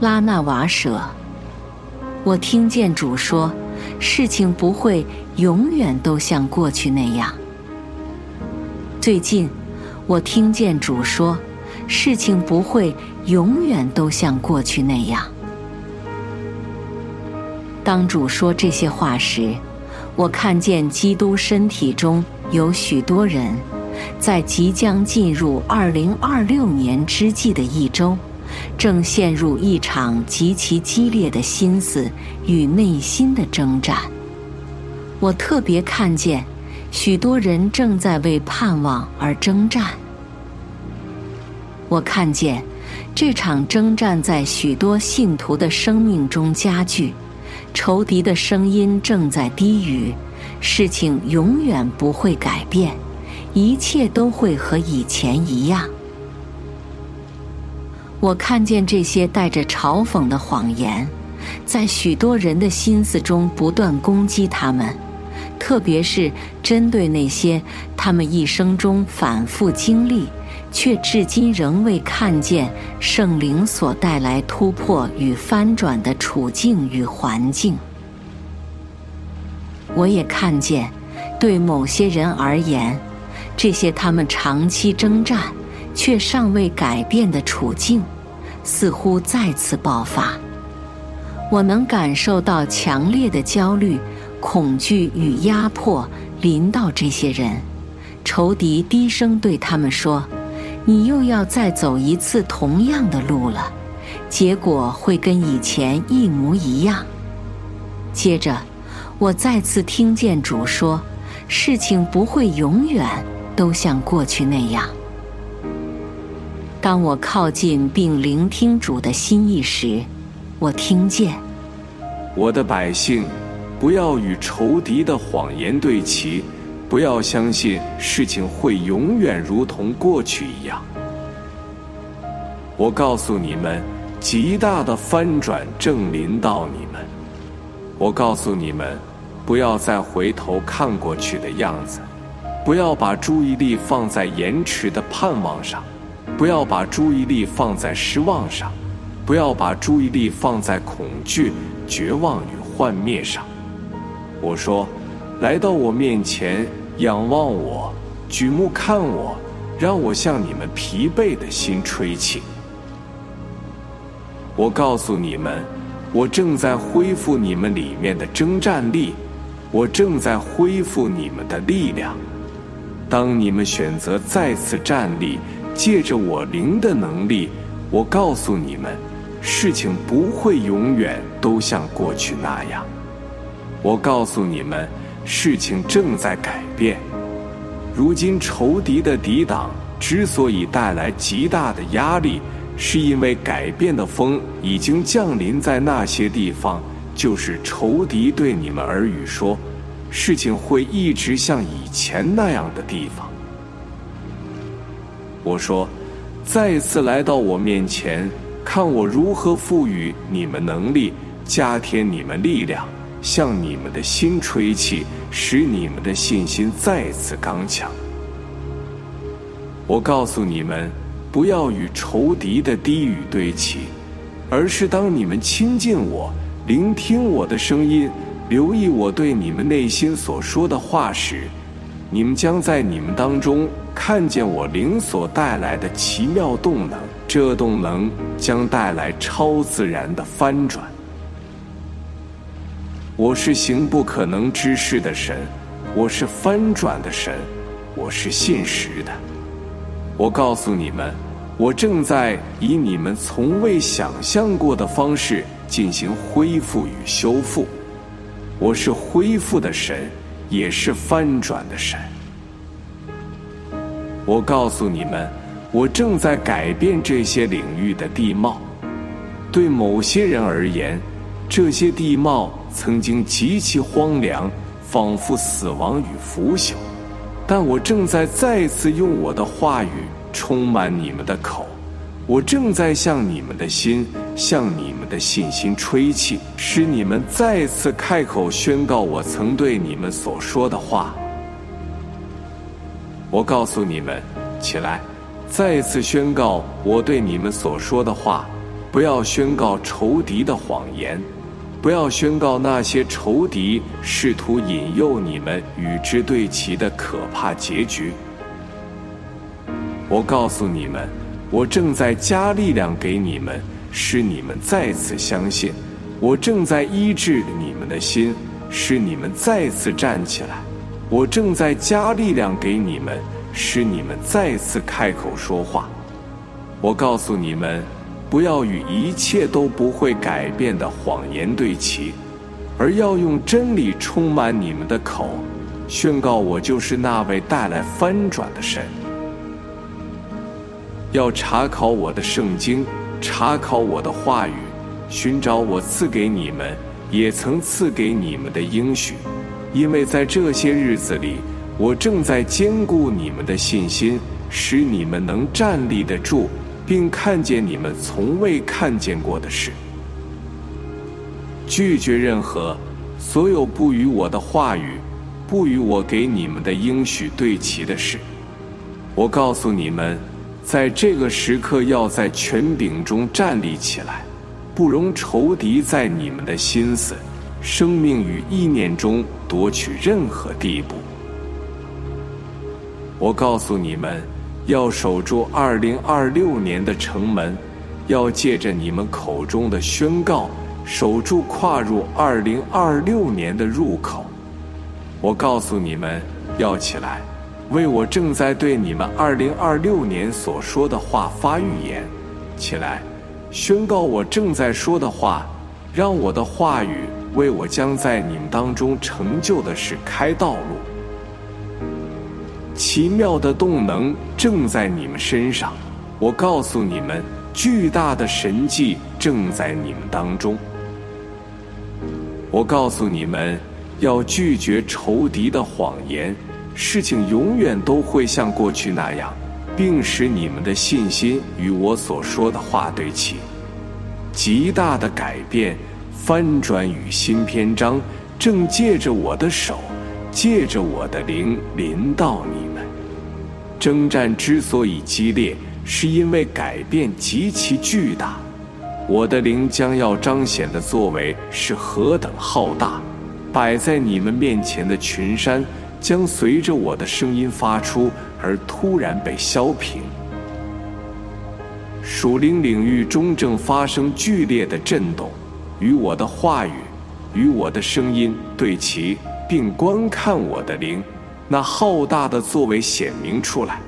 拉那瓦舍。我听见主说，事情不会永远都像过去那样。最近，我听见主说，事情不会永远都像过去那样。当主说这些话时，我看见基督身体中有许多人，在即将进入2026年之际的一周，正陷入一场极其激烈的心思与内心的征战。我特别看见许多人正在为盼望而征战。我看见这场征战在许多信徒的生命中加剧，仇敌的声音正在低语，事情永远不会改变，一切都会和以前一样。我看见这些带着嘲讽的谎言，在许多人的心思中不断攻击他们，特别是针对那些他们一生中反复经历，却至今仍未看见圣灵所带来突破与翻转的处境与环境。我也看见，对某些人而言，这些他们长期征战却尚未改变的处境，似乎再次爆发。我能感受到强烈的焦虑、恐惧与压迫临到这些人。仇敌低声对他们说，你又要再走一次同样的路了，结果会跟以前一模一样。接着，我再次听见主说，事情不会永远都像过去那样。当我靠近并聆听主的心意时，我听见， 我的百姓，不要与仇敌的谎言对齐，不要相信事情会永远如同过去一样。我告诉你们，极大的翻转正临到你们。我告诉你们，不要再回头看过去的样子，不要把注意力放在延迟的盼望上，不要把注意力放在失望上，不要把注意力放在恐惧、绝望与幻灭上。我说，来到我面前，仰望我，举目看我，让我向你们疲惫的心吹气。我告诉你们，我正在恢复你们里面的征战力，我正在恢复你们的力量。当你们选择再次站立，借着我灵的能力，我告诉你们，事情不会永远都像过去那样。我告诉你们，事情正在改变。如今仇敌的抵挡之所以带来极大的压力，是因为改变的风已经降临在那些地方，就是仇敌对你们耳语说，事情会一直像以前那样的地方。我说，再次来到我面前，看我如何赋予你们能力，加添你们力量，向你们的心吹气，使你们的信心再次刚强。我告诉你们，不要与仇敌的低语对齐，而是当你们亲近我，聆听我的声音，留意我对你们内心所说的话时，你们将在你们当中看见我灵所带来的奇妙动能，这动能将带来超自然的翻转。我是行不可能之事的神，我是翻转的神，我是信实的。我告诉你们，我正在以你们从未想象过的方式进行恢复与修复。我是恢复的神，也是翻转的神。我告诉你们，我正在改变这些领域的地貌。对某些人而言，这些地貌曾经极其荒凉，仿佛死亡与腐朽，但我正在再次用我的话语充满你们的口，我正在向你们的心，向你们的信心吹气，使你们再次开口宣告我曾对你们所说的话。我告诉你们，起来，再次宣告我对你们所说的话， 不要宣告仇敌的谎言，不要宣告那些仇敌试图引诱你们与之对齐的可怕结局。我告诉你们，我正在加力量给你们，使你们再次相信；我正在医治你们的心，使你们再次站起来；我正在加力量给你们，使你们再次开口说话。我告诉你们，不要与一切都不会改变的谎言对齐，而要用真理充满你们的口，宣告我就是那位带来翻转的神。要查考我的圣经，查考我的话语，寻找我赐给你们，也曾赐给你们的应许，因为在这些日子里，我正在坚固你们的信心，使你们能站立得住，并看见你们从未看见过的事。拒绝任何所有不与我的话语，不与我给你们的应许对齐的事。我告诉你们，在这个时刻要在权柄中站立起来，不容仇敌在你们的心思、生命与意念中夺取任何地步。我告诉你们，要守住2026年的城门，要借着你们口中的宣告，守住跨入2026年的入口。我告诉你们，要起来，为我正在对你们2026年所说的话发预言。起来，宣告我正在说的话，让我的话语为我将在你们当中成就的事开道路。奇妙的动能正在你们身上，我告诉你们，巨大的神迹正在你们当中。我告诉你们，要拒绝仇敌的谎言，事情永远都会像过去那样，并使你们的信心与我所说的话对齐。极大的改变、翻转与新篇章正借着我的手，借着我的灵临到你们。征战之所以激烈，是因为改变极其巨大。我的灵将要彰显的作为是何等浩大，摆在你们面前的群山将随着我的声音发出而突然被削平。属灵领域中正发生剧烈的震动，与我的话语、与我的声音对齐，并观看我的灵，那浩大的作为显明出来。